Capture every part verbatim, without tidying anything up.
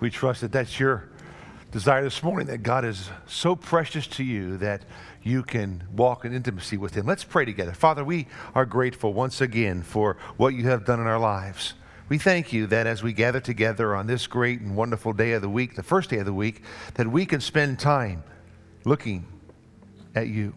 We trust that that's your desire this morning, that God is so precious to you that you can walk in intimacy with Him. Let's pray together. Father, we are grateful once again for what you have done in our lives. We thank you that as we gather together on this great and wonderful day of the week, the first day of the week, that we can spend time looking at you.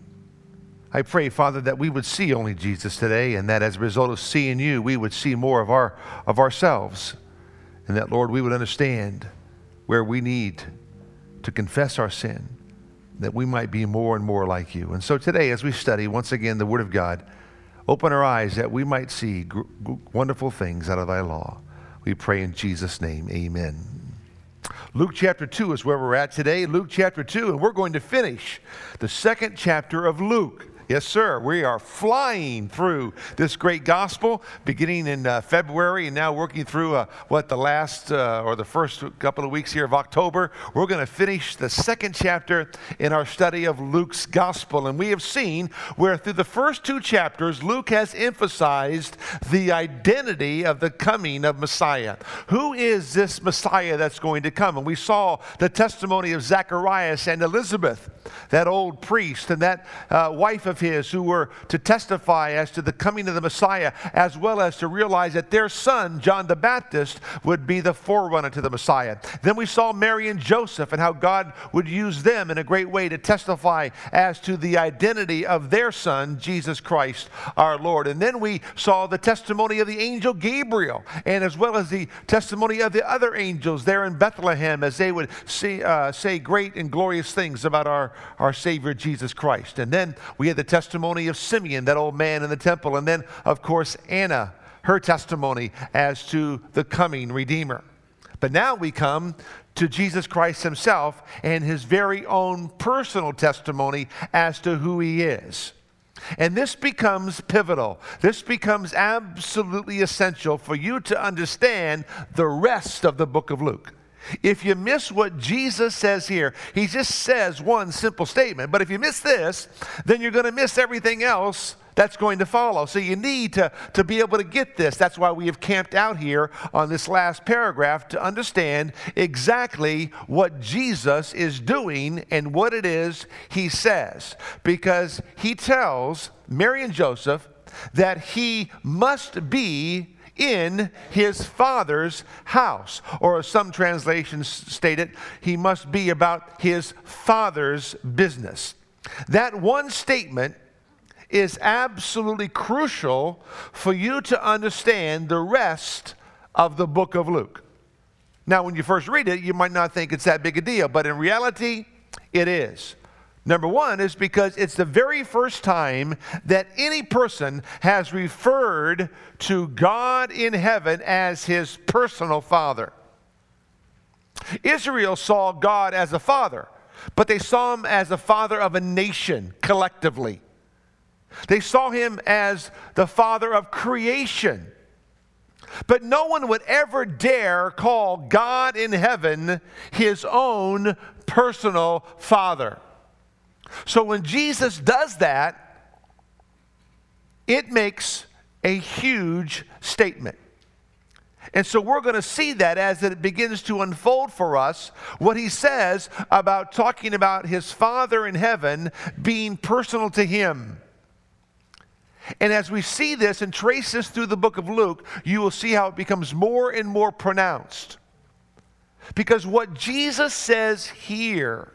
I pray, Father, that we would see only Jesus today, and that as a result of seeing you, we would see more of our of ourselves, and that, Lord, we would understand where we need to confess our sin, that we might be more and more like you. And so today, as we study once again the Word of God, open our eyes that we might see gr- gr- wonderful things out of thy law. We pray in Jesus' name, amen. Luke chapter two is where we're at today. Luke chapter two, and we're going to finish the second chapter of Luke. Yes, sir. We are flying through this great gospel, beginning in uh, February and now working through uh, what the last uh, or the first couple of weeks here of October. We're going to finish the second chapter in our study of Luke's gospel. And we have seen where through the first two chapters, Luke has emphasized the identity of the coming of Messiah. Who is this Messiah that's going to come? And we saw the testimony of Zacharias and Elizabeth, that old priest and that uh, wife of his who were to testify as to the coming of the Messiah, as well as to realize that their son, John the Baptist, would be the forerunner to the Messiah. Then we saw Mary and Joseph and how God would use them in a great way to testify as to the identity of their son, Jesus Christ, our Lord. And then we saw the testimony of the angel Gabriel, and as well as the testimony of the other angels there in Bethlehem, as they would say, uh, say great and glorious things about our, our Savior, Jesus Christ. And then we had the testimony of Simeon, that old man in the temple. And then, of course, Anna, her testimony as to the coming Redeemer. But now we come to Jesus Christ himself and his very own personal testimony as to who he is. And this becomes pivotal. This becomes absolutely essential for you to understand the rest of the book of Luke. If you miss what Jesus says here, he just says one simple statement. But if you miss this, then you're going to miss everything else that's going to follow. So you need to, to be able to get this. That's why we have camped out here on this last paragraph to understand exactly what Jesus is doing and what it is he says. Because he tells Mary and Joseph that he must be in his Father's house. Or as some translations state it, he must be about his Father's business. That one statement is absolutely crucial for you to understand the rest of the book of Luke. Now, when you first read it, you might not think it's that big a deal, but in reality, it is. Number one is because it's the very first time that any person has referred to God in heaven as his personal father. Israel saw God as a father, but they saw him as a father of a nation collectively. They saw him as the father of creation. But no one would ever dare call God in heaven his own personal father. So when Jesus does that, it makes a huge statement. And so we're going to see that as it begins to unfold for us, what he says about talking about his Father in heaven being personal to him. And as we see this and trace this through the book of Luke, you will see how it becomes more and more pronounced. Because what Jesus says here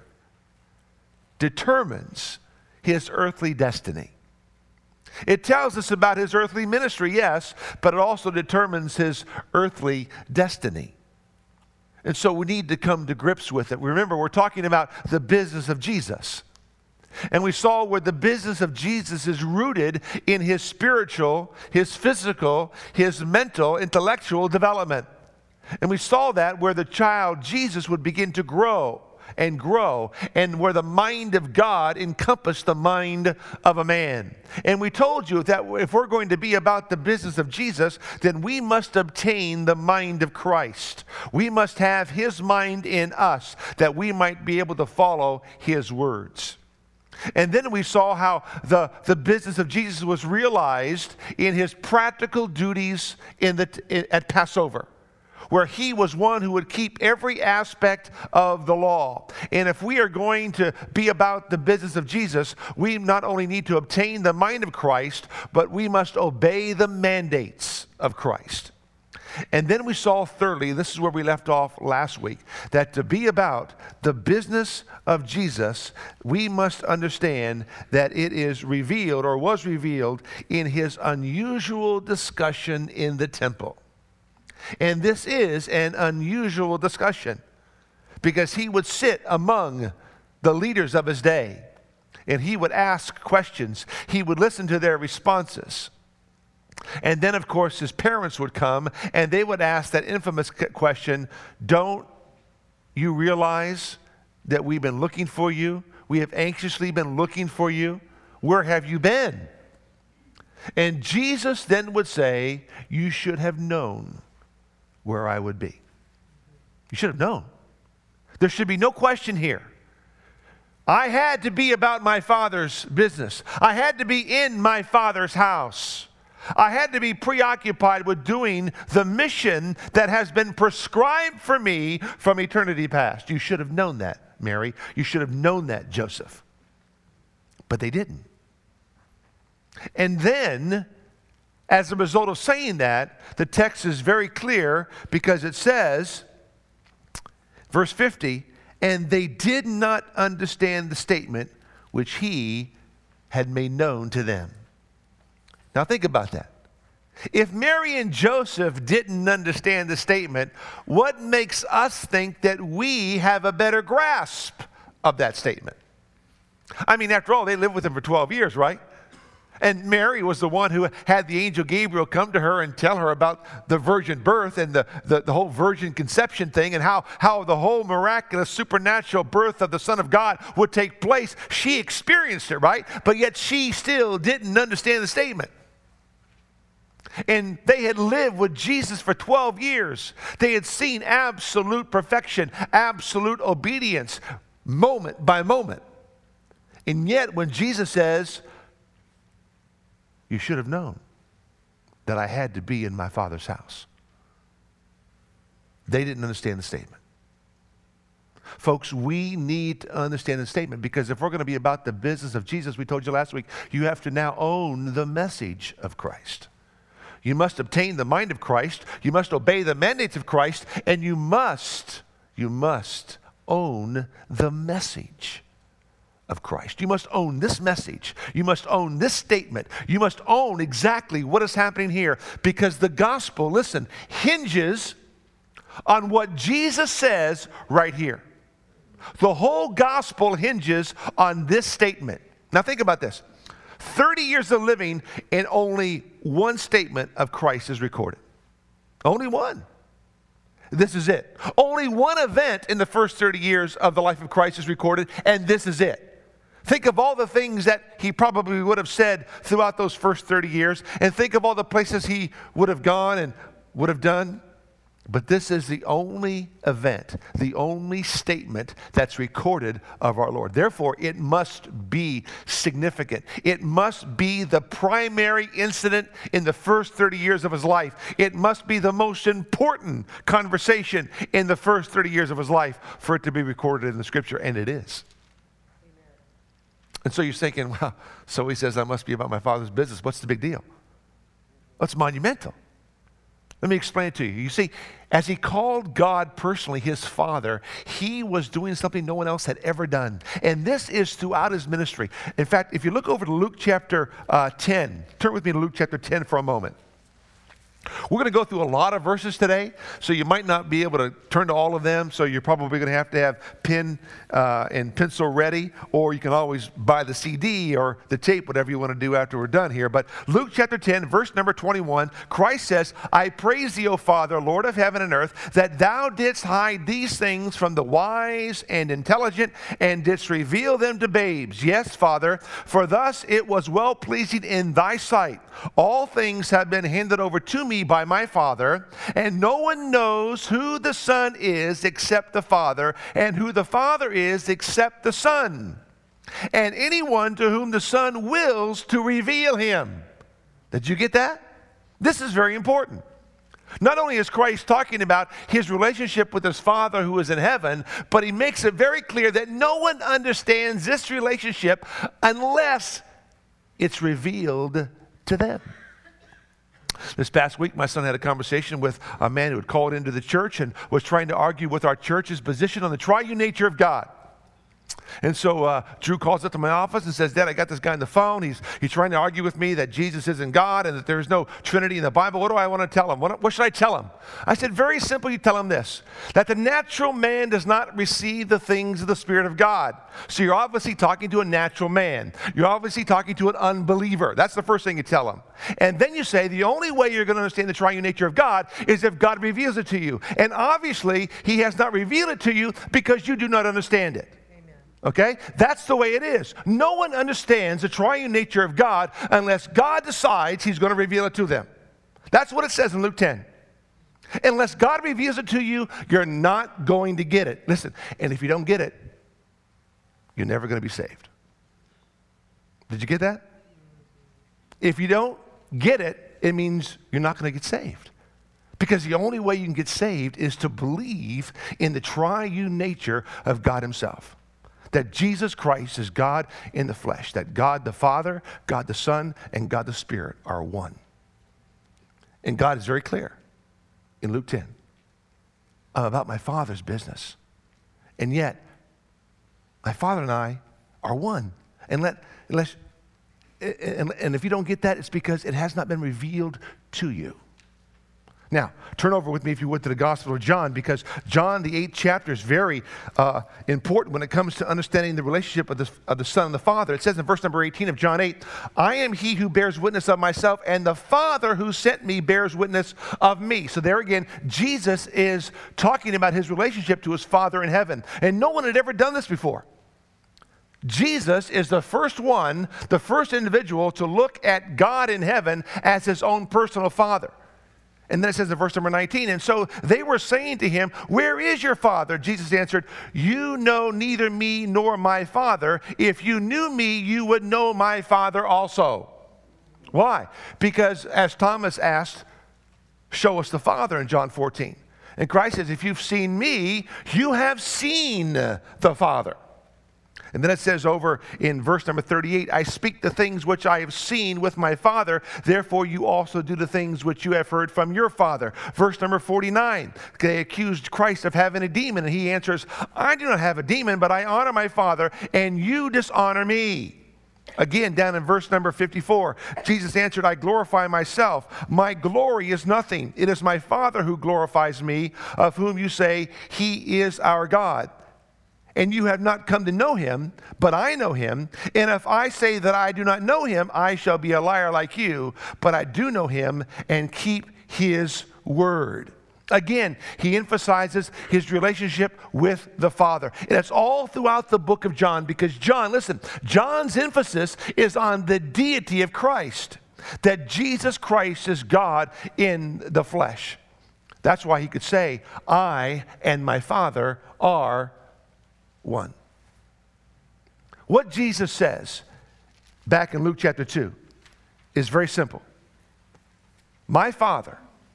determines his earthly destiny. It tells us about his earthly ministry, yes, but it also determines his earthly destiny. And so we need to come to grips with it. Remember, we're talking about the business of Jesus. And we saw where the business of Jesus is rooted in his spiritual, his physical, his mental, intellectual development. And we saw that where the child Jesus would begin to grow and grow, and where the mind of God encompassed the mind of a man. And we told you that if we're going to be about the business of Jesus, then we must obtain the mind of Christ. We must have his mind in us, that we might be able to follow his words. And then we saw how the, the business of Jesus was realized in his practical duties in the, in, at Passover, where he was one who would keep every aspect of the law. And if we are going to be about the business of Jesus, we not only need to obtain the mind of Christ, but we must obey the mandates of Christ. And then we saw thirdly, this is where we left off last week, that to be about the business of Jesus, we must understand that it is revealed or was revealed in his unusual discussion in the temple. And this is an unusual discussion because he would sit among the leaders of his day and he would ask questions. He would listen to their responses. And then, of course, his parents would come and they would ask that infamous question, don't you realize that we've been looking for you? We have anxiously been looking for you. Where have you been? And Jesus then would say, you should have known where I would be. You should have known. There should be no question here. I had to be about my Father's business. I had to be in my Father's house. I had to be preoccupied with doing the mission that has been prescribed for me from eternity past. You should have known that, Mary. You should have known that, Joseph. But they didn't. And then, as a result of saying that, the text is very clear because it says, verse fifty, and they did not understand the statement which he had made known to them. Now think about that. If Mary and Joseph didn't understand the statement, what makes us think that we have a better grasp of that statement? I mean, after all, they lived with him for twelve years, right? And Mary was the one who had the angel Gabriel come to her and tell her about the virgin birth and the, the, the whole virgin conception thing and how, how the whole miraculous supernatural birth of the Son of God would take place. She experienced it, right? But yet she still didn't understand the statement. And they had lived with Jesus for twelve years. They had seen absolute perfection, absolute obedience, moment by moment. And yet when Jesus says, you should have known that I had to be in my Father's house, they didn't understand the statement. Folks, we need to understand the statement because if we're going to be about the business of Jesus, we told you last week, you have to now own the message of Christ. You must obtain the mind of Christ. You must obey the mandates of Christ. And you must, you must own the message of Christ. You must own this message. You must own this statement. You must own exactly what is happening here because the gospel, listen, hinges on what Jesus says right here. The whole gospel hinges on this statement. Now think about this. thirty years of living and only one statement of Christ is recorded. Only one. This is it. Only one event in the first thirty years of the life of Christ is recorded, and this is it. Think of all the things that he probably would have said throughout those first thirty years, and think of all the places he would have gone and would have done. But this is the only event, the only statement that's recorded of our Lord. Therefore, it must be significant. It must be the primary incident in the first thirty years of his life. It must be the most important conversation in the first thirty years of his life for it to be recorded in the Scripture, and it is. Amen. And so you're thinking, well, so he says I must be about my Father's business. What's the big deal? What's monumental? Let me explain it to you. You see, as he called God personally his Father, he was doing something no one else had ever done. And this is throughout his ministry. In fact, if you look over to Luke chapter uh, ten, turn with me to Luke chapter ten for a moment. We're going to go through a lot of verses today, so you might not be able to turn to all of them, so you're probably going to have to have pen uh, and pencil ready, or you can always buy the C D or the tape, whatever you want to do after we're done here. But Luke chapter ten, verse number twenty-one, Christ says, I praise thee, O Father, Lord of heaven and earth, that thou didst hide these things from the wise and intelligent, and didst reveal them to babes. Yes, Father, for thus it was well-pleasing in thy sight. All things have been handed over to me by my Father, and no one knows who the Son is except the Father, and who the Father is except the Son, and anyone to whom the Son wills to reveal him. Did you get that? This is very important. Not only is Christ talking about his relationship with his Father who is in heaven, but he makes it very clear that no one understands this relationship unless it's revealed to them. This past week, my son had a conversation with a man who had called into the church and was trying to argue with our church's position on the triune nature of God. And so uh, Drew calls up to my office and says, Dad, I got this guy on the phone. He's, he's trying to argue with me that Jesus isn't God and that there's no Trinity in the Bible. What do I want to tell him? What, what should I tell him? I said, very simple, you tell him this, that the natural man does not receive the things of the Spirit of God. So you're obviously talking to a natural man. You're obviously talking to an unbeliever. That's the first thing you tell him. And then you say, the only way you're going to understand the triune nature of God is if God reveals it to you. And obviously, he has not revealed it to you because you do not understand it. Okay? That's the way it is. No one understands the triune nature of God unless God decides he's going to reveal it to them. That's what it says in Luke ten. Unless God reveals it to you, you're not going to get it. Listen, and if you don't get it, you're never going to be saved. Did you get that? If you don't get it, it means you're not going to get saved. Because the only way you can get saved is to believe in the triune nature of God himself. That Jesus Christ is God in the flesh. That God the Father, God the Son, and God the Spirit are one. And God is very clear in Luke ten. I'm about my Father's business. And yet, my Father and I are one. And let, unless, and, and if you don't get that, it's because it has not been revealed to you. Now, turn over with me, if you would, to the Gospel of John, because John, the eighth chapter, is very uh, important when it comes to understanding the relationship of the, of the Son and the Father. It says in verse number eighteen of John eight, I am he who bears witness of myself, and the Father who sent me bears witness of me. So there again, Jesus is talking about his relationship to his Father in heaven. And no one had ever done this before. Jesus is the first one, the first individual to look at God in heaven as his own personal Father. And then it says in verse number nineteen, and so they were saying to him, where is your Father? Jesus answered, you know neither me nor my Father. If you knew me, you would know my Father also. Why? Because as Thomas asked, show us the Father in John fourteen. And Christ says, if you've seen me, you have seen the Father. And then it says over in verse number thirty-eight, I speak the things which I have seen with my Father, therefore you also do the things which you have heard from your father. Verse number forty-nine, they accused Christ of having a demon, and he answers, I do not have a demon, but I honor my Father, and you dishonor me. Again, down in verse number fifty-four, Jesus answered, I glorify myself. My glory is nothing. It is my Father who glorifies me, of whom you say, he is our God. And you have not come to know him, but I know him. And if I say that I do not know him, I shall be a liar like you. But I do know him and keep his word. Again, he emphasizes his relationship with the Father. And it's all throughout the book of John because John, listen, John's emphasis is on the deity of Christ. That Jesus Christ is God in the flesh. That's why he could say, I and my Father are one. What Jesus says back in Luke chapter two is very simple. My Father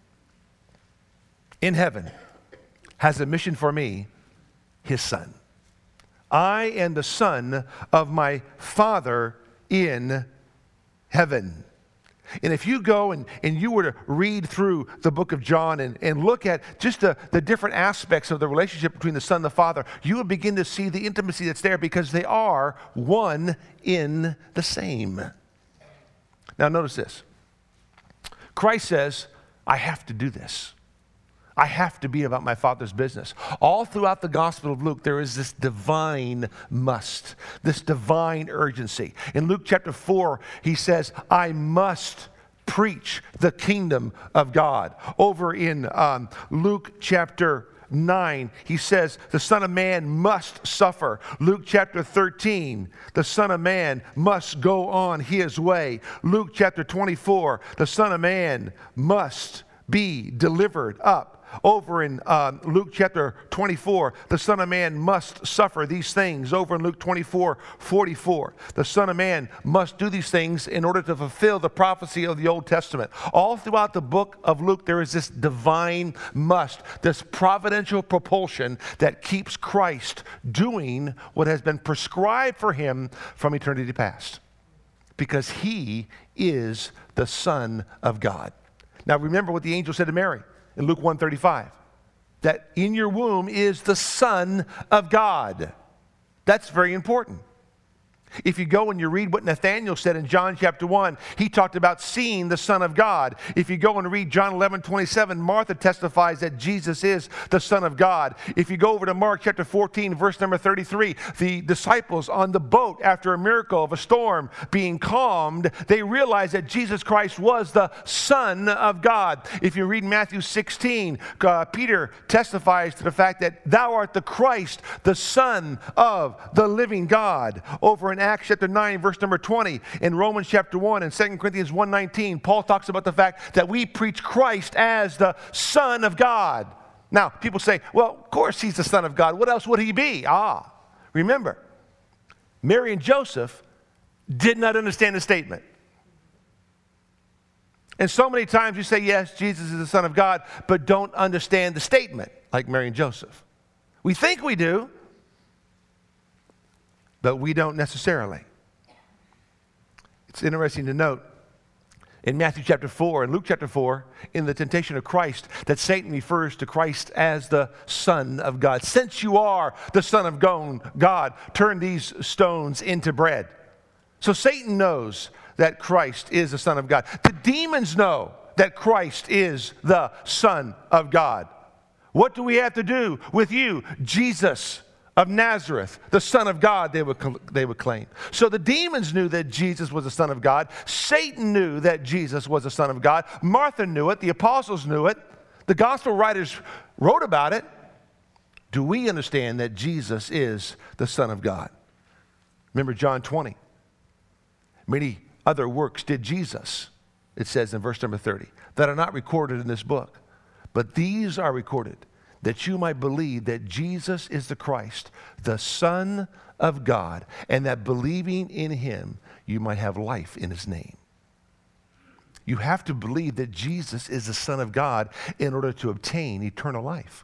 in heaven has a mission for me, his Son. I am the Son of my Father in heaven. And if you go and, and you were to read through the book of John and, and look at just the, the different aspects of the relationship between the Son and the Father, you would begin to see the intimacy that's there because they are one in the same. Now notice this. Christ says, I have to do this. I have to be about my Father's business. All throughout the Gospel of Luke, there is this divine must, this divine urgency. In Luke chapter four, he says, I must preach the kingdom of God. Over in um, Luke chapter nine, he says, the Son of Man must suffer. Luke chapter thirteen, the Son of Man must go on his way. Luke chapter twenty-four, the Son of Man must be delivered up Over in uh, Luke chapter twenty-four, the Son of Man must suffer these things. Over in Luke twenty-four forty-four, the Son of Man must do these things in order to fulfill the prophecy of the Old Testament. All throughout the book of Luke, there is this divine must, this providential propulsion that keeps Christ doing what has been prescribed for him from eternity past. Because he is the Son of God. Now remember what the angel said to Mary in Luke one thirty-five, that in your womb is the Son of God. That's very important. If you go and you read what Nathanael said in John chapter one, he talked about seeing the Son of God. If you go and read John eleven twenty-seven, Martha testifies that Jesus is the Son of God. If you go over to Mark chapter fourteen, verse number thirty-three, the disciples on the boat after a miracle of a storm being calmed, they realized that Jesus Christ was the Son of God. If you read Matthew sixteen, uh, Peter testifies to the fact that thou art the Christ, the Son of the living God. Over in Acts chapter nine, verse number twenty, in Romans chapter one, and Second Corinthians one nineteen, Paul talks about the fact that we preach Christ as the Son of God. Now, people say, well, of course he's the Son of God. What else would he be? Ah, remember, Mary and Joseph did not understand the statement. And so many times you say, yes, Jesus is the Son of God, but don't understand the statement, like Mary and Joseph. We think we do, but we don't necessarily. It's interesting to note in Matthew chapter four and Luke chapter four, in the temptation of Christ, that Satan refers to Christ as the Son of God. Since you are the Son of God, turn these stones into bread. So Satan knows that Christ is the Son of God. The demons know that Christ is the Son of God. What do we have to do with you, Jesus of Nazareth, the Son of God, they would, they would claim. So the demons knew that Jesus was the Son of God. Satan knew that Jesus was the Son of God. Martha knew it. The apostles knew it. The gospel writers wrote about it. Do we understand that Jesus is the Son of God? Remember John twenty. Many other works did Jesus, it says in verse number thirty, that are not recorded in this book. But these are recorded, that you might believe that Jesus is the Christ, the Son of God, and that believing in him, you might have life in his name. You have to believe that Jesus is the Son of God in order to obtain eternal life.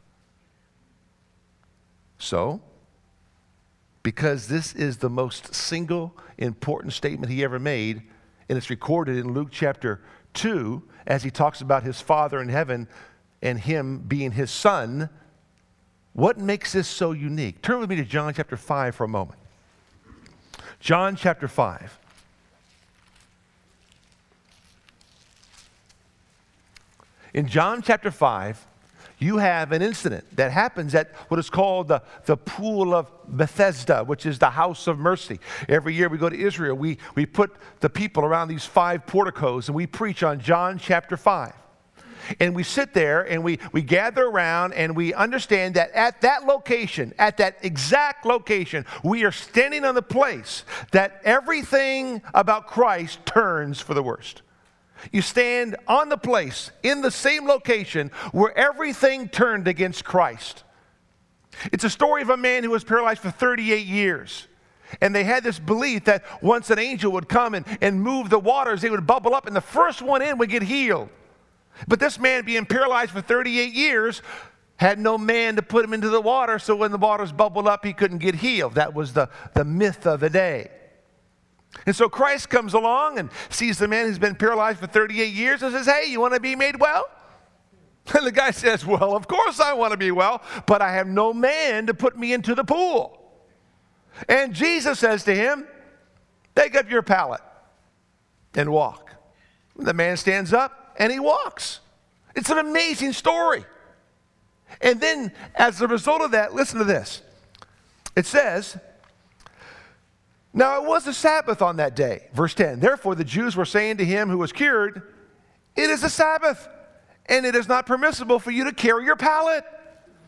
So, because this is the most single important statement he ever made, and it's recorded in Luke chapter two, as he talks about his Father in heaven and him being his Son, what makes this so unique? Turn with me to John chapter five for a moment. John chapter five. In John chapter five, you have an incident that happens at what is called the, the Pool of Bethesda, which is the house of mercy. Every year we go to Israel, we, we put the people around these five porticos and we preach on John chapter five. And we sit there and we, we gather around and we understand that at that location, at that exact location, we are standing on the place that everything about Christ turns for the worst. You stand on the place in the same location where everything turned against Christ. It's a story of a man who was paralyzed for thirty-eight years. And they had this belief that once an angel would come and, and move the waters, they would bubble up and the first one in would get healed. But this man, being paralyzed for thirty-eight years, had no man to put him into the water, so when the waters bubbled up, he couldn't get healed. That was the, the myth of the day. And so Christ comes along and sees the man who's been paralyzed for thirty-eight years and says, hey, you want to be made well? And the guy says, well, of course I want to be well, but I have no man to put me into the pool. And Jesus says to him, take up your pallet and walk. The man stands up and he walks. It's an amazing story. And then as a result of that, listen to this. It says, now it was the Sabbath on that day. Verse ten, therefore the Jews were saying to him who was cured, it is a Sabbath, and it is not permissible for you to carry your pallet.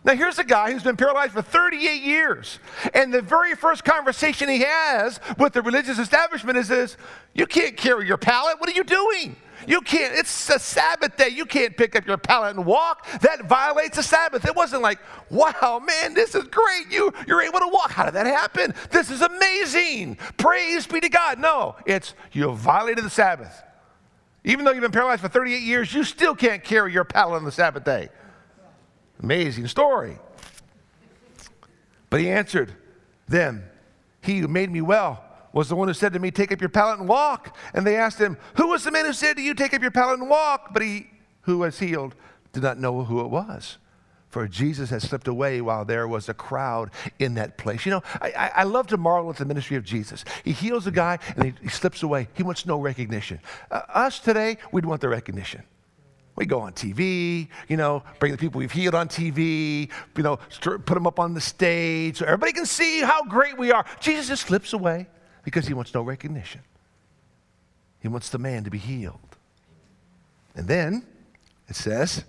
Now, here's a guy who's been paralyzed for thirty-eight years. And the very first conversation he has with the religious establishment is this: you can't carry your pallet. What are you doing? You can't. It's a Sabbath day. You can't pick up your pallet and walk. That violates the Sabbath. It wasn't like, wow, man, this is great. You, you're able to walk. How did that happen? This is amazing. Praise be to God. No, it's you violated the Sabbath. Even though you've been paralyzed for thirty-eight years, you still can't carry your pallet on the Sabbath day. Amazing story. But he answered them, he who made me well was the one who said to me, take up your pallet and walk. And they asked him, who was the man who said to you, take up your pallet and walk? But he who was healed did not know who it was, for Jesus had slipped away while there was a crowd in that place. You know, I, I, I love to marvel at the ministry of Jesus. He heals a guy and he, he slips away. He wants no recognition. Uh, us today, we'd want the recognition. We go on T V, you know, bring the people we've healed on T V, you know, put them up on the stage so everybody can see how great we are. Jesus just slips away because he wants no recognition. He wants the man to be healed. And then it says,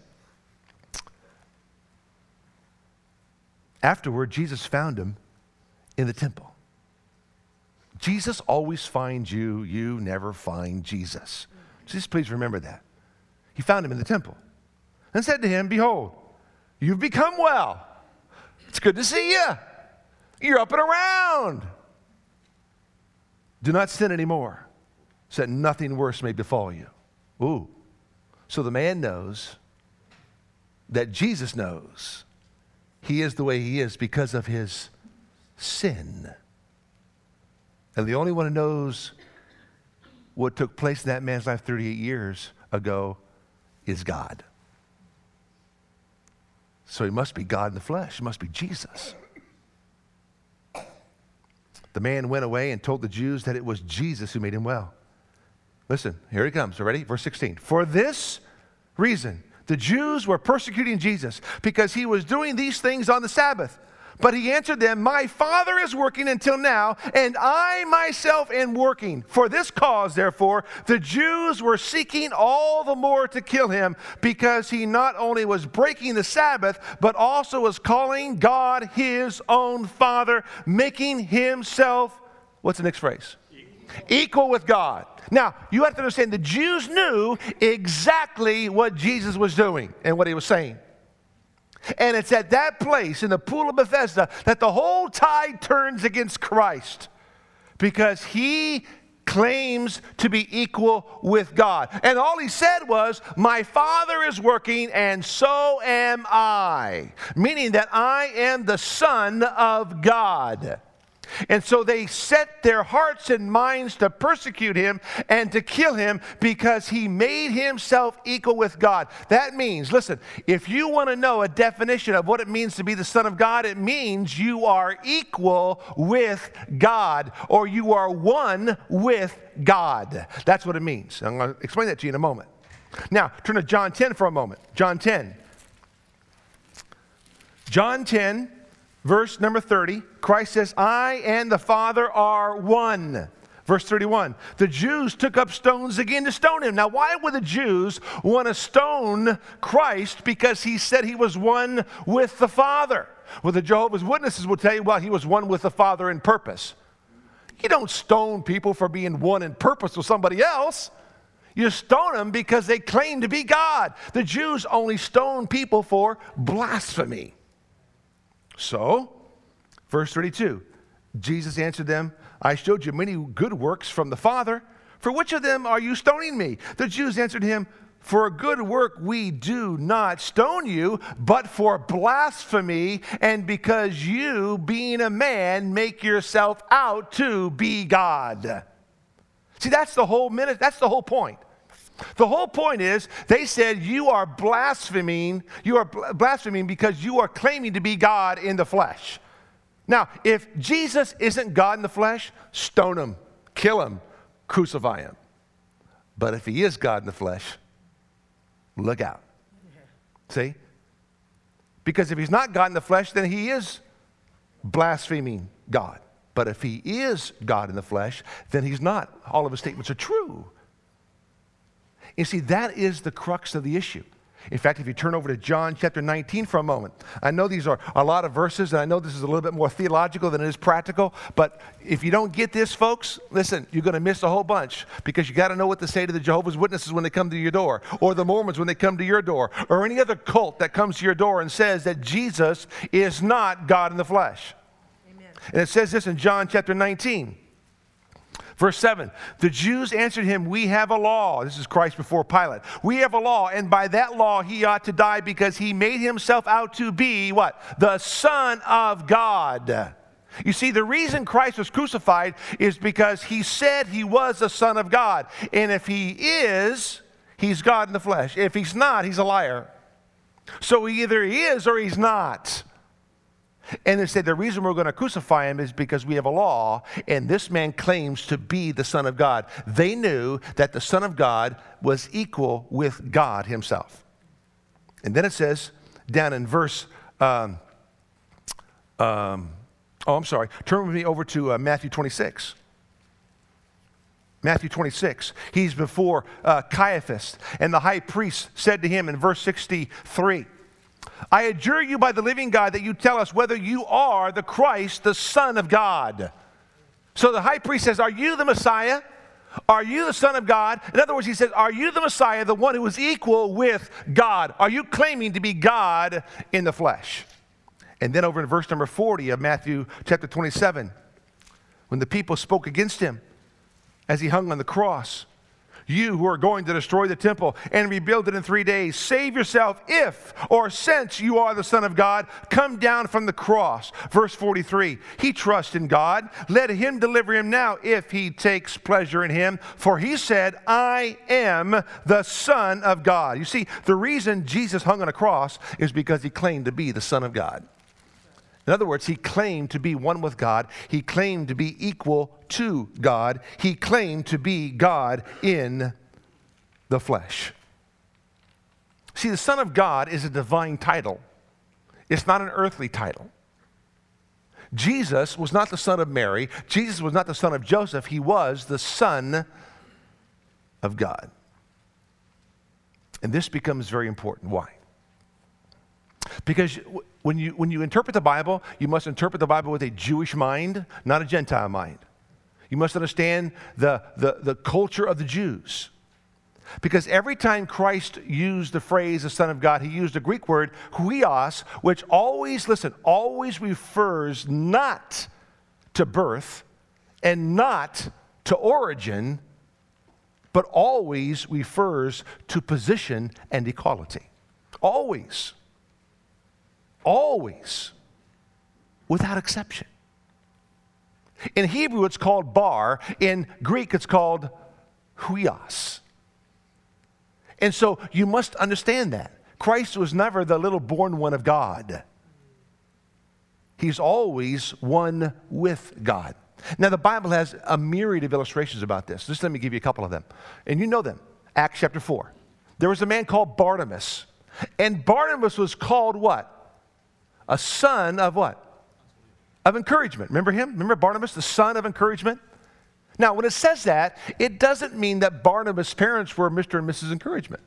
afterward, Jesus found him in the temple. Jesus always finds you. You never find Jesus. Just please remember that. He found him in the temple and said to him, behold, you've become well. It's good to see you. You're up and around. Do not sin anymore, so that nothing worse may befall you. Ooh. So the man knows that Jesus knows he is the way he is because of his sin. And the only one who knows what took place in that man's life thirty-eight years ago is God. So he must be God in the flesh. He must be Jesus. The man went away and told the Jews that it was Jesus who made him well. Listen, here he comes. Ready? Verse sixteen. For this reason, the Jews were persecuting Jesus because he was doing these things on the Sabbath. But he answered them, my Father is working until now, and I myself am working. For this cause, therefore, the Jews were seeking all the more to kill him, because he not only was breaking the Sabbath, but also was calling God his own Father, making himself, what's the next phrase? Equal, Equal with God. Now, you have to understand, the Jews knew exactly what Jesus was doing and what he was saying. And it's at that place in the pool of Bethesda that the whole tide turns against Christ, because he claims to be equal with God. And all he said was, my Father is working and so am I, meaning that I am the Son of God. And so they set their hearts and minds to persecute him and to kill him because he made himself equal with God. That means, listen, if you want to know a definition of what it means to be the Son of God, it means you are equal with God, or you are one with God. That's what it means. I'm going to explain that to you in a moment. Now, turn to John ten for a moment. John ten. John ten. Verse number thirty, Christ says, I and the Father are one. Verse thirty-one, the Jews took up stones again to stone him. Now, why would the Jews want to stone Christ? Because he said he was one with the Father. Well, the Jehovah's Witnesses will tell you, well, he was one with the Father in purpose. You don't stone people for being one in purpose with somebody else. You stone them because they claim to be God. The Jews only stone people for blasphemy. So, verse thirty-two, Jesus answered them, I showed you many good works from the Father. For which of them are you stoning me? The Jews answered him, for a good work we do not stone you, but for blasphemy, and because you, being a man, make yourself out to be God. See, that's the whole minute, that's the whole point. The whole point is, they said you are blaspheming, you are blaspheming because you are claiming to be God in the flesh. Now, if Jesus isn't God in the flesh, stone him, kill him, crucify him. But if he is God in the flesh, look out. See? Because if he's not God in the flesh, then he is blaspheming God. But if he is God in the flesh, then he's not. All of his statements are true. You see, that is the crux of the issue. In fact, if you turn over to John chapter nineteen for a moment, I know these are a lot of verses, and I know this is a little bit more theological than it is practical, but if you don't get this, folks, listen, you're going to miss a whole bunch, because you got to know what to say to the Jehovah's Witnesses when they come to your door, or the Mormons when they come to your door, or any other cult that comes to your door and says that Jesus is not God in the flesh. Amen. And it says this in John chapter nineteen. Verse seven, the Jews answered him, we have a law. This is Christ before Pilate. We have a law, and by that law he ought to die, because he made himself out to be, what? The Son of God. You see, the reason Christ was crucified is because he said he was the Son of God. And if he is, he's God in the flesh. If he's not, he's a liar. So either he is or he's not. And they said the reason we're going to crucify him is because we have a law, and this man claims to be the Son of God. They knew that the Son of God was equal with God himself. And then it says down in verse, um, um, oh, I'm sorry, turn with me over to uh, Matthew twenty-six. Matthew twenty-six, he's before uh, Caiaphas, and the high priest said to him in verse sixty-three, I adjure you by the living God that you tell us whether you are the Christ, the Son of God. So the high priest says, are you the Messiah? Are you the Son of God? In other words, he says, are you the Messiah, the one who is equal with God? Are you claiming to be God in the flesh? And then over in verse number forty of Matthew chapter twenty-seven, when the people spoke against him as he hung on the cross, you who are going to destroy the temple and rebuild it in three days, save yourself if or since you are the Son of God, come down from the cross. Verse forty-three, he trusts in God. Let him deliver him now if he takes pleasure in him. For he said, I am the Son of God. You see, the reason Jesus hung on a cross is because he claimed to be the Son of God. In other words, he claimed to be one with God. He claimed to be equal to God. He claimed to be God in the flesh. See, the Son of God is a divine title. It's not an earthly title. Jesus was not the son of Mary. Jesus was not the son of Joseph. He was the Son of God. And this becomes very important. Why? Because when you, when you interpret the Bible, you must interpret the Bible with a Jewish mind, not a Gentile mind. You must understand the, the, the culture of the Jews. Because every time Christ used the phrase the Son of God, he used a Greek word, huios, which always, listen, always refers not to birth and not to origin, but always refers to position and equality. Always. Always, without exception. In Hebrew, it's called bar. In Greek, it's called huios. And so you must understand that. Christ was never the little born one of God. He's always one with God. Now, the Bible has a myriad of illustrations about this. Just let me give you a couple of them. And you know them. Acts chapter four. There was a man called Barnabas. And Barnabas was called what? A son of what? Of encouragement. Remember him? Remember Barnabas, the son of encouragement? Now, when it says that, it doesn't mean that Barnabas' parents were Mister and Missus Encouragement.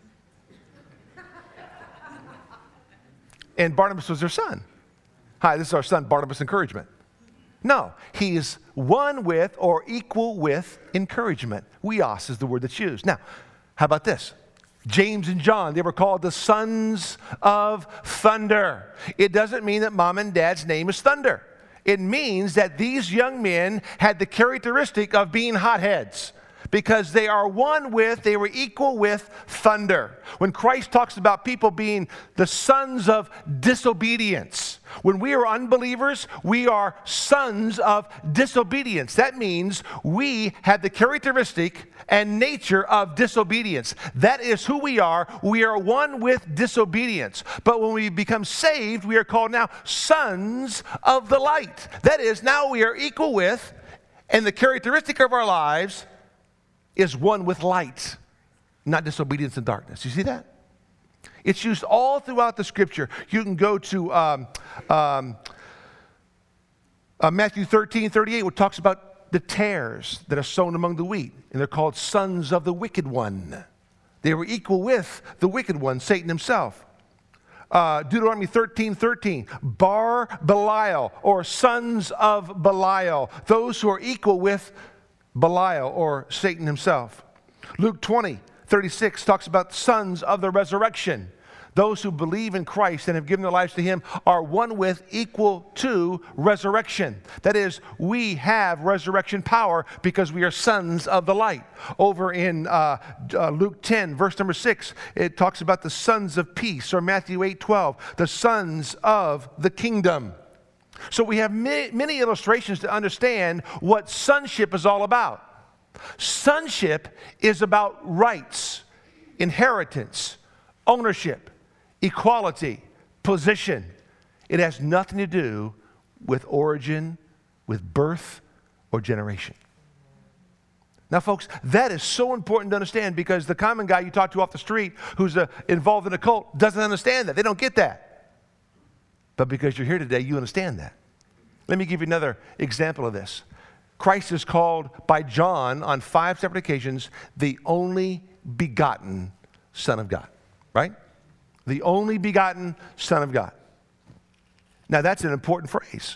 And Barnabas was their son. Hi, this is our son, Barnabas Encouragement. No, he is one with or equal with encouragement. Huios is the word that's used. Now, how about this? James and John, they were called the sons of thunder. It doesn't mean that mom and dad's name is Thunder. It means that these young men had the characteristic of being hotheads, because they are one with, they were equal with thunder. When Christ talks about people being the sons of disobedience, when we are unbelievers, we are sons of disobedience. That means we have the characteristic and nature of disobedience. That is who we are. We are one with disobedience. But when we become saved, we are called now sons of the light. That is, now we are equal with, and the characteristic of our lives is one with light, not disobedience and darkness. You see that? It's used all throughout the Scripture. You can go to um, um, uh, Matthew thirteen thirty-eight, which talks about the tares that are sown among the wheat, and they're called sons of the wicked one. They were equal with the wicked one, Satan himself. Uh, Deuteronomy thirteen thirteen, Bar Belial, or sons of Belial, those who are equal with Belial, or Satan himself. Luke twenty thirty-six talks about sons of the resurrection. Those who believe in Christ and have given their lives to Him are one with, equal to resurrection. That is, we have resurrection power because we are sons of the light. Over in uh, uh, Luke ten, verse number six, it talks about the sons of peace, or Matthew eight twelve, the sons of the kingdom. So we have many, many illustrations to understand what sonship is all about. Sonship is about rights, inheritance, ownership, equality, position. It has nothing to do with origin, with birth, or generation. Now, folks, that is so important to understand because the common guy you talk to off the street who's uh, involved in a cult doesn't understand that. They don't get that. But because you're here today, you understand that. Let me give you another example of this. Christ is called by John on five separate occasions the only begotten Son of God, right? The only begotten Son of God. Now that's an important phrase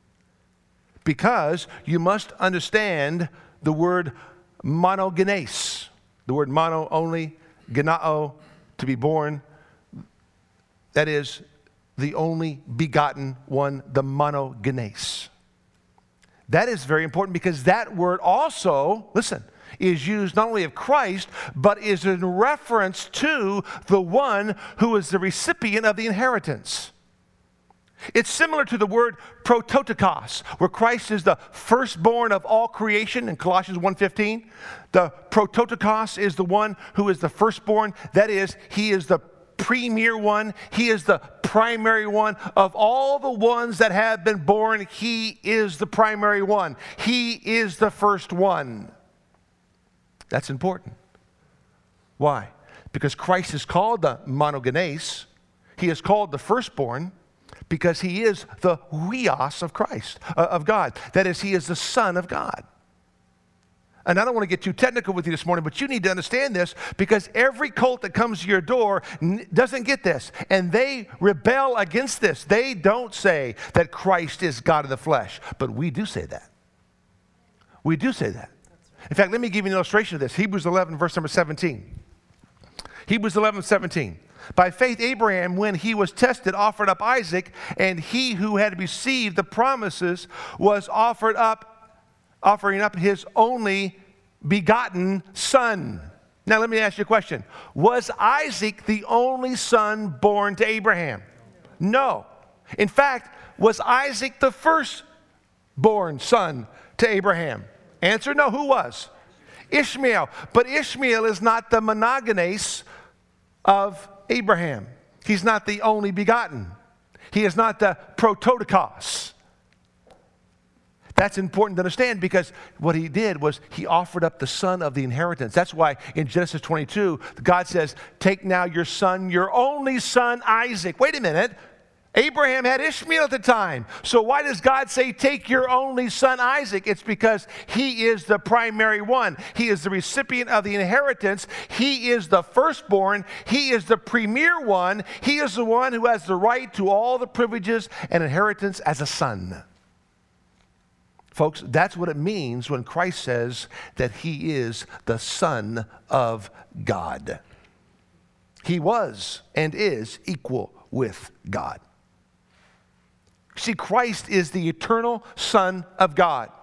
because you must understand the word monogenes. The word mono, only, genao, to be born. That is the only begotten one, the monogenes. That is very important because that word also, listen, is used not only of Christ, but is in reference to the one who is the recipient of the inheritance. It's similar to the word prototokos, where Christ is the firstborn of all creation in Colossians one fifteen. The prototokos is the one who is the firstborn. That is, he is the premier one. He is the primary one. Of all the ones that have been born, he is the primary one. He is the first one. That's important. Why? Because Christ is called the monogenes. He is called the firstborn because he is the huios of Christ, uh, of God. That is, he is the Son of God. And I don't want to get too technical with you this morning, but you need to understand this because every cult that comes to your door n- doesn't get this. And they rebel against this. They don't say that Christ is God in the flesh, but we do say that. We do say that. In fact, let me give you an illustration of this. Hebrews eleven, verse number seventeen. Hebrews eleven, seventeen. By faith, Abraham, when he was tested, offered up Isaac, and he who had received the promises was offered up offering up his only begotten son. Now let me ask you a question. Was Isaac the only son born to Abraham? No. In fact, was Isaac the firstborn son to Abraham? Answer, no. Who was? Ishmael. But Ishmael is not the monogenes of Abraham. He's not the only begotten. He is not the prototokos. That's important to understand because what he did was he offered up the son of the inheritance. That's why in Genesis twenty-two, God says, take now your son, your only son, Isaac. Wait a minute. Abraham had Ishmael at the time. So why does God say, take your only son, Isaac? It's because he is the primary one. He is the recipient of the inheritance. He is the firstborn. He is the premier one. He is the one who has the right to all the privileges and inheritance as a son. Folks, that's what it means when Christ says that he is the Son of God. He was and is equal with God. See, Christ is the eternal Son of God.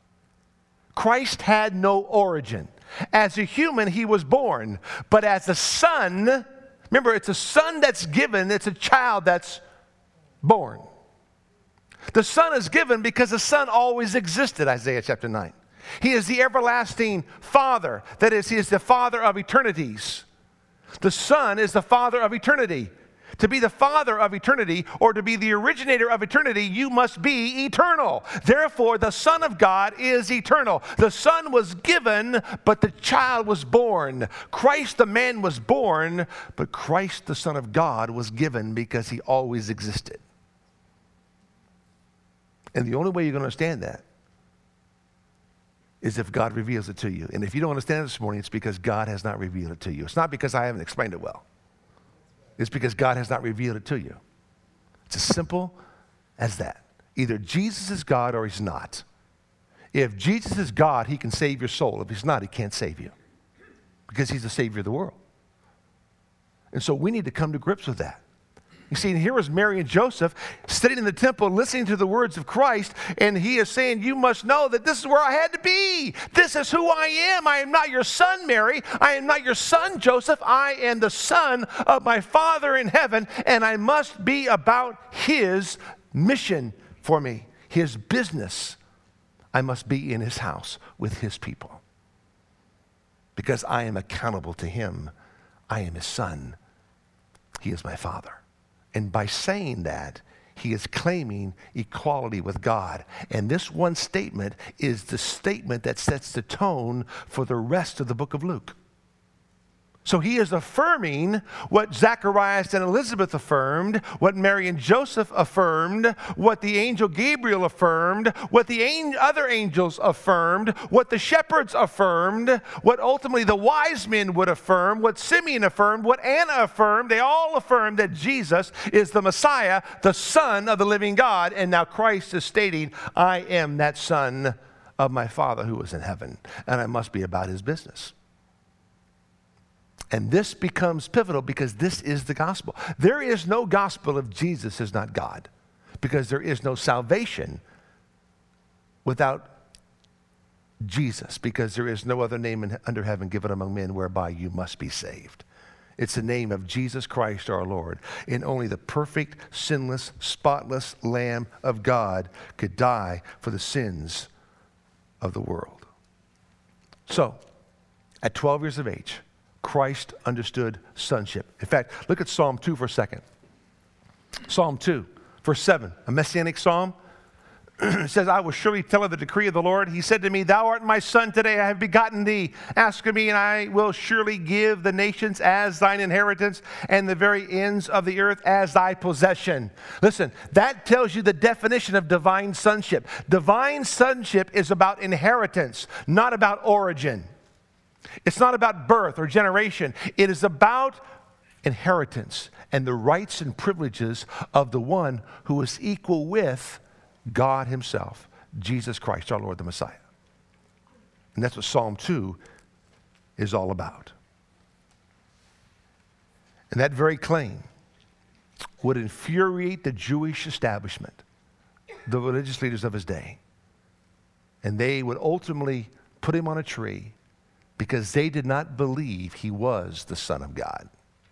Christ had no origin. As a human, he was born. But as a son, remember, it's a son that's given, it's a child that's born. The Son is given because the Son always existed, Isaiah chapter nine. He is the everlasting Father. That is, he is the Father of eternities. The Son is the Father of eternity. To be the Father of eternity or to be the originator of eternity, you must be eternal. Therefore, the Son of God is eternal. The Son was given, but the child was born. Christ, the man, was born, but Christ, the Son of God, was given because he always existed. And the only way you're going to understand that is if God reveals it to you. And if you don't understand it this morning, it's because God has not revealed it to you. It's not because I haven't explained it well. It's because God has not revealed it to you. It's as simple as that. Either Jesus is God or he's not. If Jesus is God, he can save your soul. If he's not, he can't save you because he's the Savior of the world. And so we need to come to grips with that. You see, and here was Mary and Joseph sitting in the temple listening to the words of Christ, and he is saying, you must know that this is where I had to be. This is who I am. I am not your son, Mary. I am not your son, Joseph. I am the son of my Father in heaven, and I must be about his mission for me, his business. I must be in his house with his people because I am accountable to him. I am his son. He is my Father. And by saying that, he is claiming equality with God. And this one statement is the statement that sets the tone for the rest of the book of Luke. So he is affirming what Zacharias and Elizabeth affirmed, what Mary and Joseph affirmed, what the angel Gabriel affirmed, what the an- other angels affirmed, what the shepherds affirmed, what ultimately the wise men would affirm, what Simeon affirmed, what Anna affirmed. They all affirmed that Jesus is the Messiah, the Son of the living God. And now Christ is stating, I am that Son of my Father who is in heaven, and I must be about his business. And this becomes pivotal because this is the gospel. There is no gospel if Jesus is not God, because there is no salvation without Jesus, because there is no other name in, under heaven given among men whereby you must be saved. It's the name of Jesus Christ our Lord. And only the perfect, sinless, spotless Lamb of God could die for the sins of the world. So, at twelve years of age, Christ understood sonship. In fact, look at Psalm two for a second. Psalm two, verse seven, a messianic psalm. It says, I will surely tell of the decree of the Lord. He said to me, thou art my son, today I have begotten thee. Ask of me, and I will surely give the nations as thine inheritance, and the very ends of the earth as thy possession. Listen, that tells you the definition of divine sonship. Divine sonship is about inheritance, not about origin. It's not about birth or generation. It is about inheritance and the rights and privileges of the one who is equal with God himself, Jesus Christ, our Lord, the Messiah. And that's what Psalm two is all about. And that very claim would infuriate the Jewish establishment, the religious leaders of his day. And they would ultimately put him on a tree because they did not believe he was the Son of God.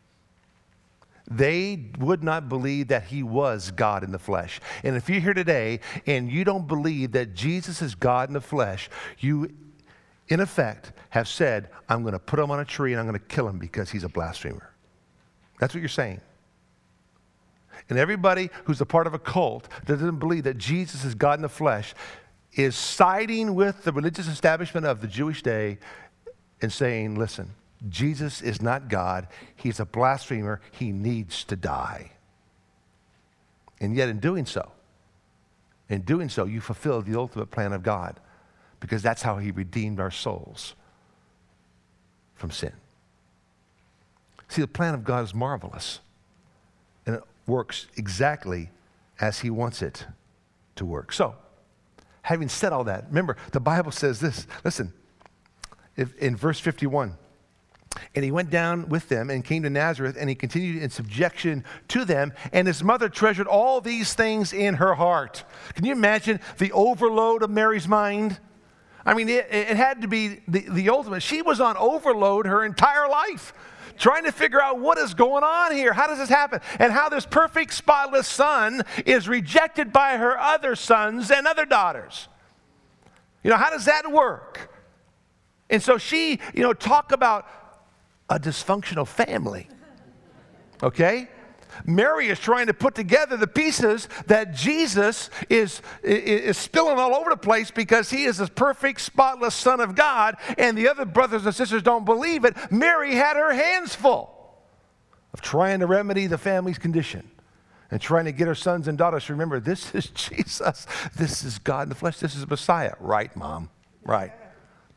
They would not believe that he was God in the flesh. And if you're here today and you don't believe that Jesus is God in the flesh, you, in effect, have said, I'm going to put him on a tree and I'm going to kill him because he's a blasphemer. That's what you're saying. And everybody who's a part of a cult that doesn't believe that Jesus is God in the flesh is siding with the religious establishment of the Jewish day and saying, listen, Jesus is not God. He's a blasphemer. He needs to die. And yet in doing so, in doing so, you fulfill the ultimate plan of God, because that's how he redeemed our souls from sin. See, the plan of God is marvelous, and it works exactly as he wants it to work. So, having said all that, remember, the Bible says this. Listen, if, in verse fifty-one, and he went down with them and came to Nazareth, and he continued in subjection to them, and his mother treasured all these things in her heart. Can you imagine the overload of Mary's mind? I mean, it, it had to be the, the ultimate. She was on overload her entire life, trying to figure out what is going on here. How does this happen? And how this perfect, spotless son is rejected by her other sons and other daughters. You know, how does that work? And so she, you know, talk about a dysfunctional family, okay? Mary is trying to put together the pieces that Jesus is, is, is spilling all over the place because he is the perfect, spotless Son of God, and the other brothers and sisters don't believe it. Mary had her hands full of trying to remedy the family's condition and trying to get her sons and daughters to remember, this is Jesus. This is God in the flesh. This is Messiah. Right, Mom? Right.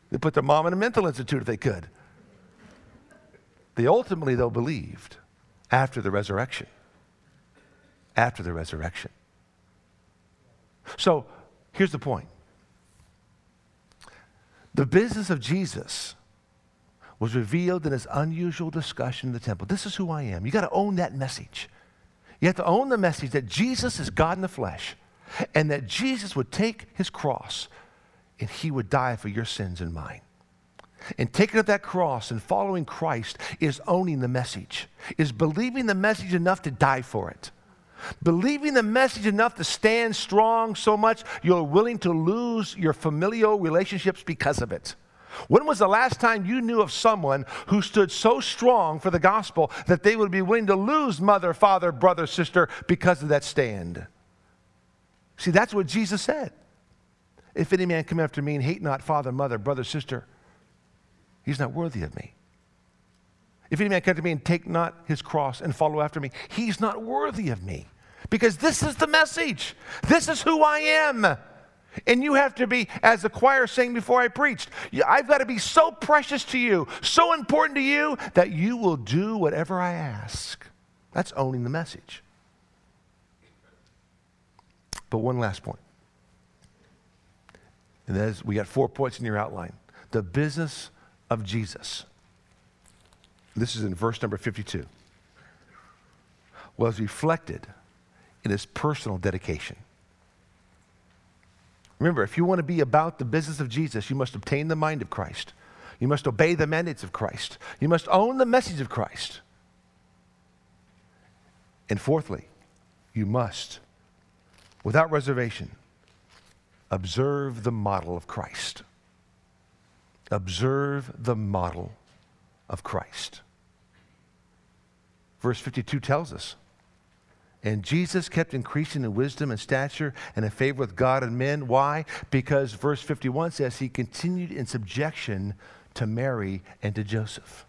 They put their mom in a mental institute if they could. They ultimately, though, believed after the resurrection. After the resurrection. So, here's the point. The business of Jesus was revealed in his unusual discussion in the temple. This is who I am. You got to own that message. You have to own the message that Jesus is God in the flesh, and that Jesus would take his cross and he would die for your sins and mine. And taking up that cross and following Christ is owning the message, is believing the message enough to die for it. Believing the message enough to stand strong so much you're willing to lose your familial relationships because of it. When was the last time you knew of someone who stood so strong for the gospel that they would be willing to lose mother, father, brother, sister because of that stand? See, that's what Jesus said. If any man come after me and hate not father, mother, brother, sister, he's not worthy of me. If any man come to me and take not his cross and follow after me, he's not worthy of me. Because this is the message. This is who I am. And you have to be, as the choir sang before I preached, I've got to be so precious to you, so important to you, that you will do whatever I ask. That's owning the message. But one last point. And that is, we got four points in your outline. The business of Jesus. This is in verse number fifty-two. Was reflected in his personal dedication. Remember, if you want to be about the business of Jesus, you must obtain the mind of Christ. You must obey the mandates of Christ. You must own the message of Christ. And fourthly, you must, without reservation, observe the model of Christ. Observe the model of Christ. Verse fifty-two tells us, and Jesus kept increasing in wisdom and stature and in favor with God and men. Why? Because verse fifty-one says he continued in subjection to Mary and to Joseph.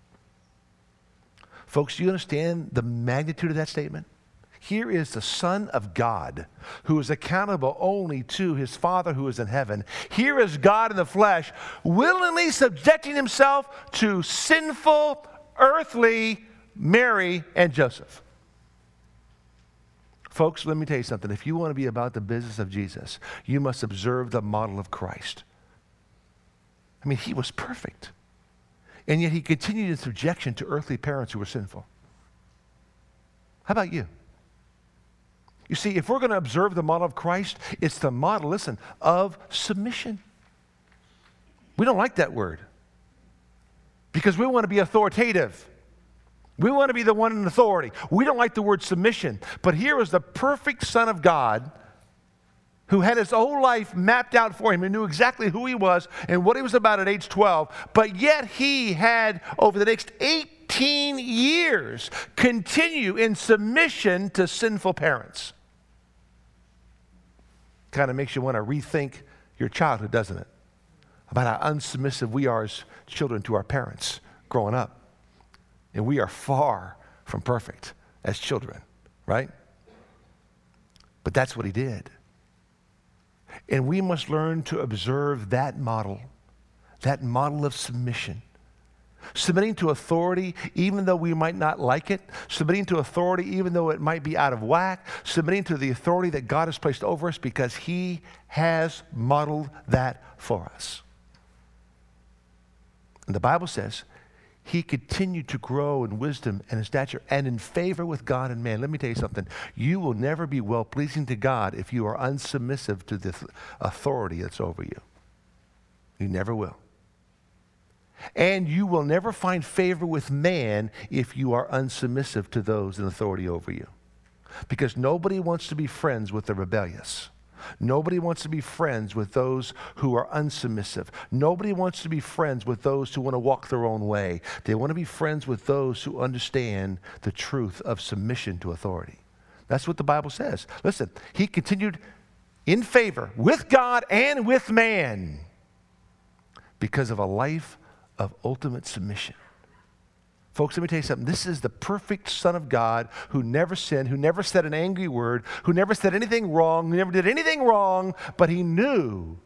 Folks, do you understand the magnitude of that statement? Here is the Son of God who is accountable only to his Father who is in heaven. Here is God in the flesh willingly subjecting himself to sinful, earthly Mary and Joseph. Folks, let me tell you something. If you want to be about the business of Jesus, you must observe the model of Christ. I mean, he was perfect. And yet he continued in subjection to earthly parents who were sinful. How about you? You see, if we're going to observe the model of Christ, it's the model, listen, of submission. We don't like that word because we want to be authoritative. We want to be the one in authority. We don't like the word submission. But here is the perfect Son of God who had his whole life mapped out for him and knew exactly who he was and what he was about at age twelve. But yet he had, over the next eighteen years, continue in submission to sinful parents. Kind of makes you want to rethink your childhood, doesn't it? About how unsubmissive we are as children to our parents growing up. And we are far from perfect as children, right? But that's what he did. And we must learn to observe that model, that model of submission. Submitting to authority even though we might not like it. Submitting to authority even though it might be out of whack. Submitting to the authority that God has placed over us because he has modeled that for us. And the Bible says he continued to grow in wisdom and in stature and in favor with God and man. Let me tell you something. You will never be well-pleasing to God if you are unsubmissive to the authority that's over you. You never will. And you will never find favor with man if you are unsubmissive to those in authority over you. Because nobody wants to be friends with the rebellious. Nobody wants to be friends with those who are unsubmissive. Nobody wants to be friends with those who want to walk their own way. They want to be friends with those who understand the truth of submission to authority. That's what the Bible says. Listen, he continued in favor with God and with man because of a life of ultimate submission. Folks, let me tell you something. This is the perfect Son of God who never sinned, who never said an angry word, who never said anything wrong, who never did anything wrong, but he knew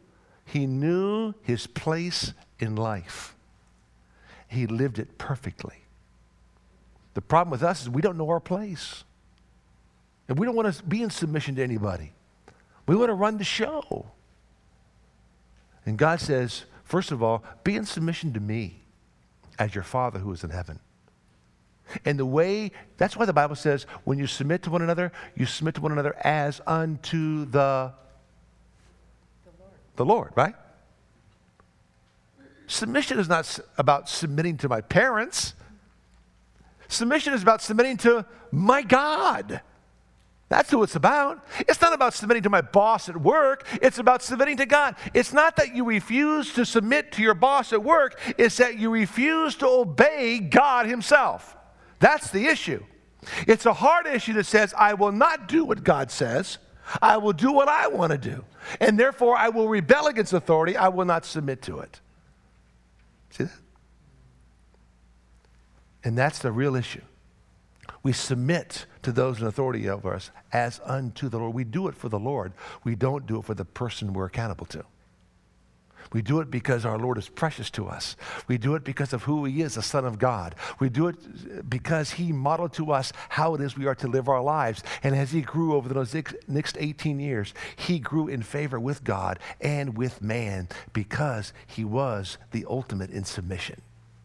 He knew his place in life. He lived it perfectly. The problem with us is we don't know our place. And we don't want to be in submission to anybody. We want to run the show. And God says, first of all, be in submission to me as your Father who is in heaven. And the way, that's why the Bible says, when you submit to one another, you submit to one another as unto the, the Lord. the Lord, right? Submission is not about submitting to my parents. Submission is about submitting to my God. That's who it's about. It's not about submitting to my boss at work. It's about submitting to God. It's not that you refuse to submit to your boss at work. It's that you refuse to obey God himself. That's the issue. It's a hard issue that says, I will not do what God says. I will do what I want to do. And therefore, I will rebel against authority. I will not submit to it. See that? And that's the real issue. We submit to those in authority over us as unto the Lord. We do it for the Lord. We don't do it for the person we're accountable to. We do it because our Lord is precious to us. We do it because of who he is, the Son of God. We do it because he modeled to us how it is we are to live our lives. And as he grew over those next eighteen years, he grew in favor with God and with man because he was the ultimate in submission.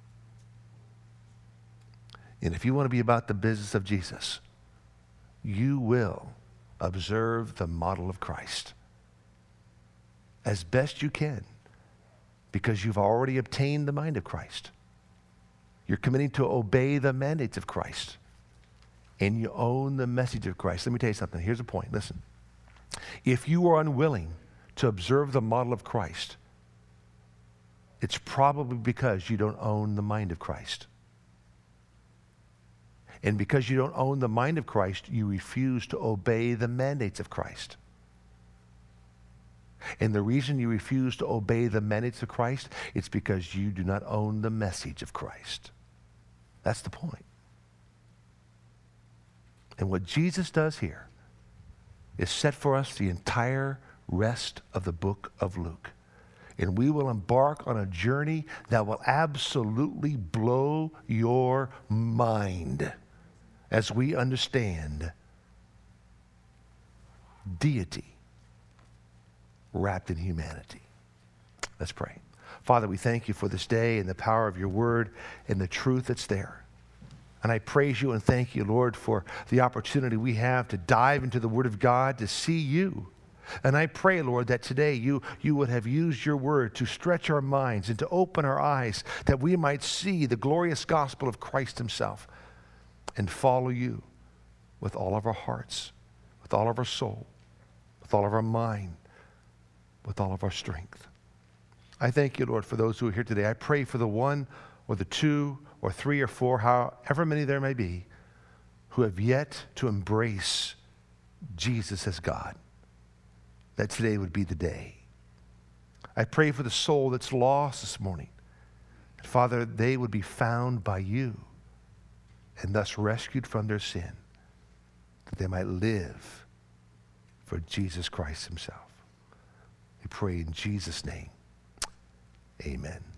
And if you want to be about the business of Jesus, you will observe the model of Christ as best you can, because you've already obtained the mind of Christ. You're committing to obey the mandates of Christ, and you own the message of Christ. Let me tell you something. Here's a point. Listen. If you are unwilling to observe the model of Christ, it's probably because you don't own the mind of Christ. And because you don't own the mind of Christ, you refuse to obey the mandates of Christ. And the reason you refuse to obey the mandates of Christ, it's because you do not own the message of Christ. That's the point. And what Jesus does here is set for us the entire rest of the book of Luke. And we will embark on a journey that will absolutely blow your mind as we understand deity wrapped in humanity. Let's pray. Father, we thank you for this day and the power of your word and the truth that's there. And I praise you and thank you, Lord, for the opportunity we have to dive into the word of God, to see you. And I pray, Lord, that today you, you would have used your word to stretch our minds and to open our eyes, that we might see the glorious gospel of Christ himself and follow you with all of our hearts, with all of our soul, with all of our mind, with all of our strength. I thank you, Lord, for those who are here today. I pray for the one or the two or three or four, however many there may be, who have yet to embrace Jesus as God, that today would be the day. I pray for the soul that's lost this morning. And Father, they would be found by you and thus rescued from their sin, that they might live for Jesus Christ himself. We pray in Jesus' name. Amen.